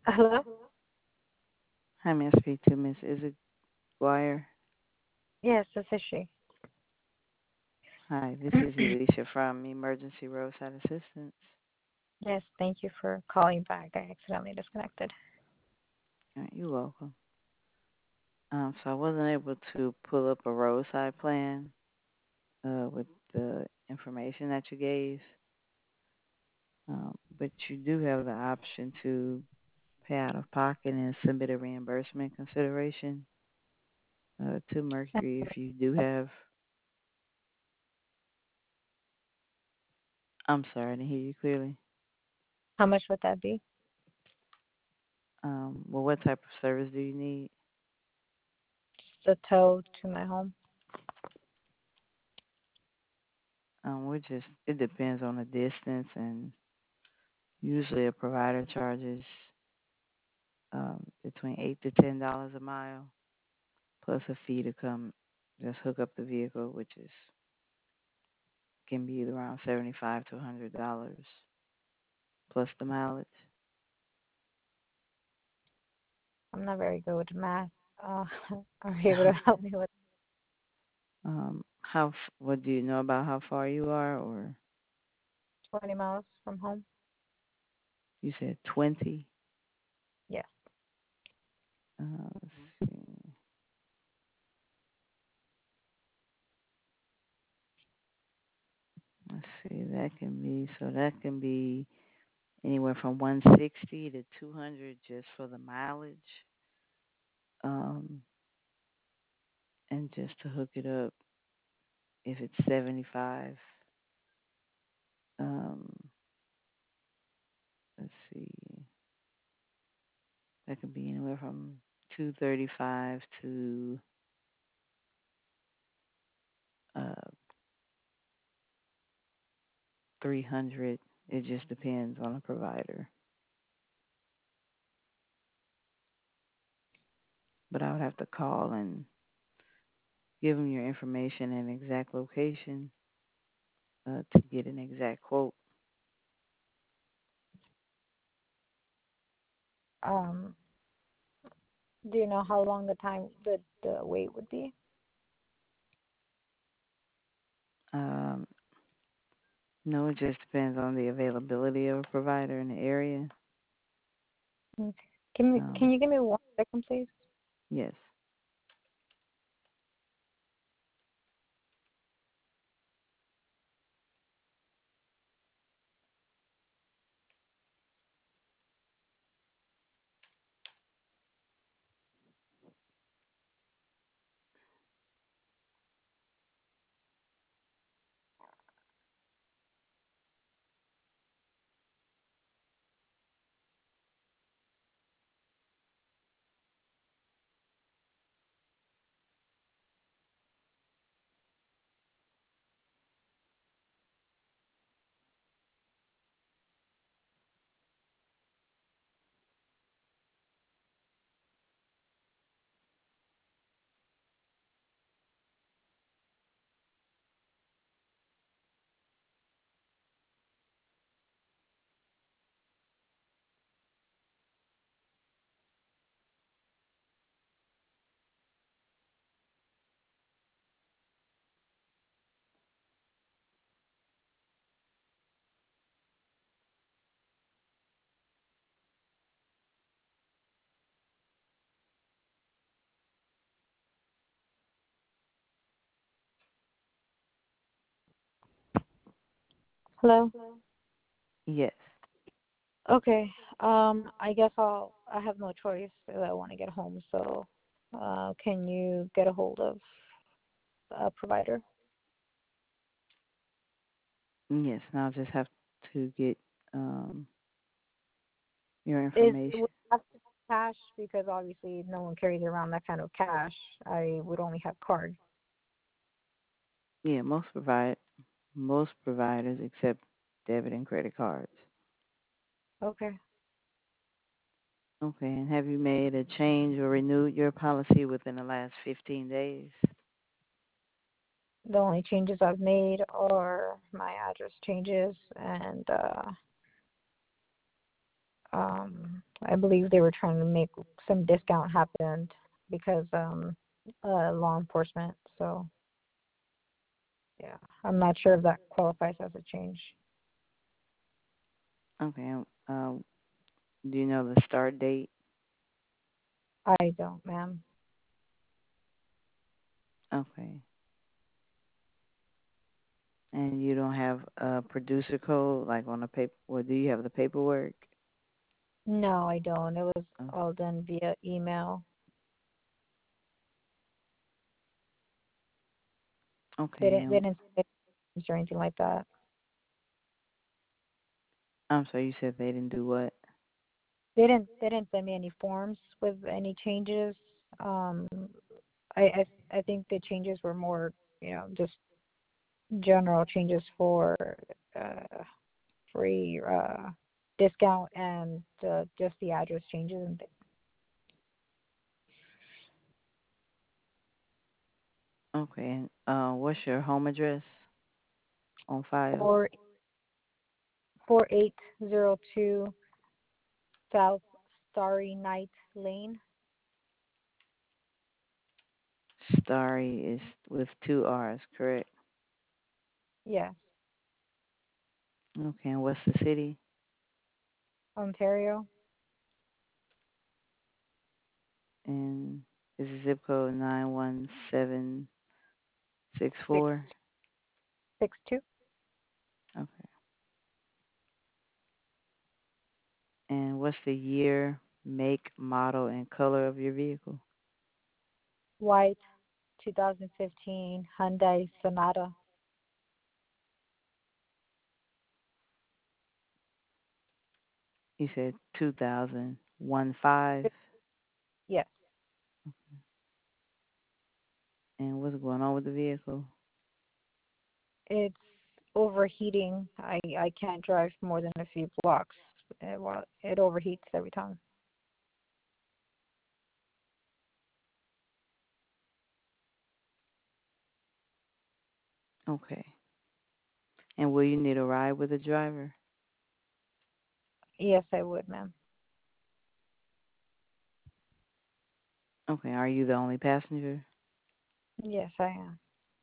Hello? Hi, may I speak to Miss Izzy Guire? Yes, this is she. Hi, this is Elisha from Emergency Roadside Assistance. Yes, thank you for calling back. I accidentally disconnected. You're welcome. So I wasn't able to pull up a roadside plan with the information that you gave, but you do have the option to pay out of pocket and submit a reimbursement consideration to Mercury if you do have. I'm sorry, I didn't hear you clearly. How much would that be? Well, what type of service do you need? The tow to my home. It depends on the distance, and usually a provider charges between $8 to $10 a mile, plus a fee to come just hook up the vehicle, which is can be around $75 to $100 plus the mileage. I'm not very good with math. Uh, are you able to help me with What do you know about how far you are, or 20 miles from home? you said 20? Yes. Let's see. Let's see. That can be anywhere from 160 to 200 just for the mileage. Um, and just to hook it up, if it's 75, um, let's see, that could be anywhere from 235 to 300. It just depends on the provider. But I would have to call and give them your information and exact location to get an exact quote. Um, do you know how long the wait would be? Um, no, it just depends on the availability of a provider in the area. Okay. Can Um, you give me 1 second, please? yes. Hello? Yes. Okay. I guess I have no choice if I want to get home, so can you get a hold of a provider? Yes. And I'll just have to get um, your Would information. it have to be cash because obviously no one carries around that kind of cash. I would only have card. Yeah, most providers accept debit and credit cards. Okay. Okay, and have you made a change or renewed your policy within the last 15 days? The only changes I've made are my address changes and I believe they were trying to make some discount happen because law enforcement. So yeah, I'm not sure if that qualifies as a change. Okay. Do you know the start date? I don't, ma'am. Okay. And you don't have a producer code like on the paper? Or do you have the paperwork? No, I don't. It was Oh, all done via email. They okay. didn't they didn't say names or anything like that. I'm sorry. You said they didn't do what? They didn't send me any forms with any changes. Um, I think the changes were more, just general changes for uh, free discount and just the address changes and Okay. And what's your home address on file? 4802 South Starry Night Lane. Starry is with two R's, correct? Yes, Okay. And what's the city? Ontario. And is the zip code 91764? 662. Okay. And what's the year, make, model, and color of your vehicle? White 2015 Hyundai Sonata. You said 2015. Yes, And what's going on with the vehicle? it's overheating. I can't drive more than a few blocks. Well, it overheats every time. Okay. And will you need a ride with a driver? Yes, I would, ma'am. Okay. Are you the only passenger? Yes, I am.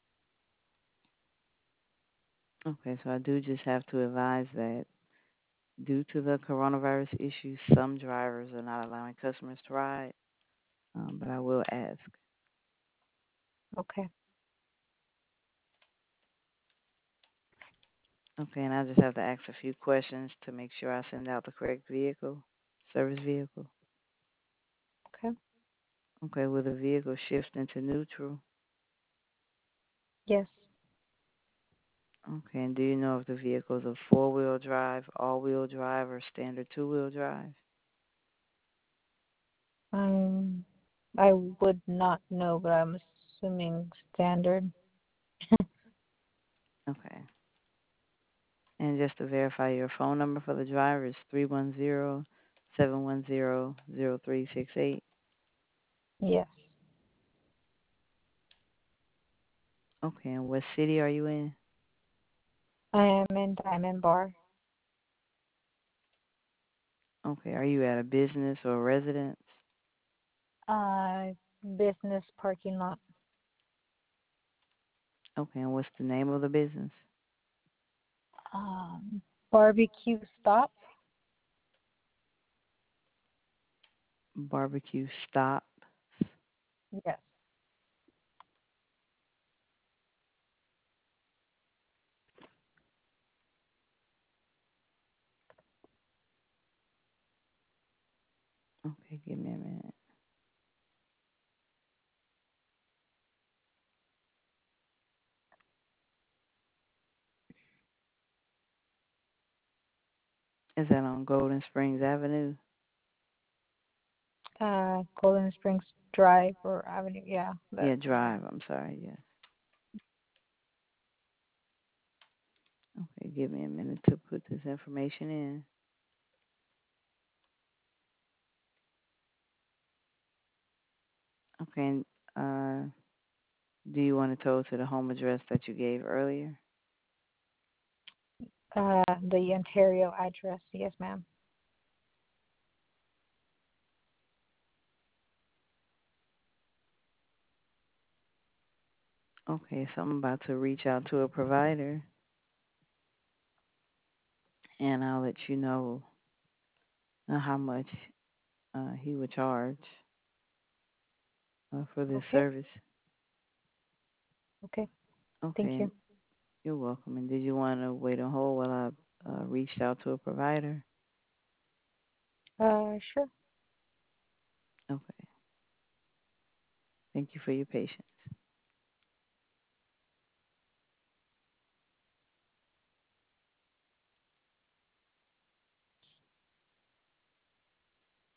Okay. So I do just have to advise that due to the coronavirus issues, some drivers are not allowing customers to ride. But I will ask. Okay. Okay. And I just have to ask a few questions to make sure I send out the correct vehicle, service vehicle. Okay. Okay. Will the vehicle shift into neutral? Yes. Okay, and do you know if the vehicle is a four-wheel drive, all-wheel drive, or standard two-wheel drive? Um, I would not know, but I'm assuming standard. Okay. And just to verify, your phone number for the driver is 310-710-0368. Yes. Okay, and what city are you in? I am in Diamond Bar. Okay, are you at a business or residence? Uh, Business parking lot. Okay, and what's the name of the business? Um, Barbecue Stop. Barbecue Stop. Yes. Okay, give me a minute. Is that on Golden Springs Avenue? Golden Springs Drive or Avenue. Yeah, Yeah, that's Drive. I'm sorry. Yes. Okay, give me a minute to put this information in. Okay, and do you want it told to the home address that you gave earlier? the Ontario address. Yes, ma'am. Okay, so I'm about to reach out to a provider, and I'll let you know how much he would charge for this Okay. service. Okay. Okay, Thank you. and you're welcome. And did you want to wait on hold while I reached out to a provider? Sure. Okay. Thank you for your patience.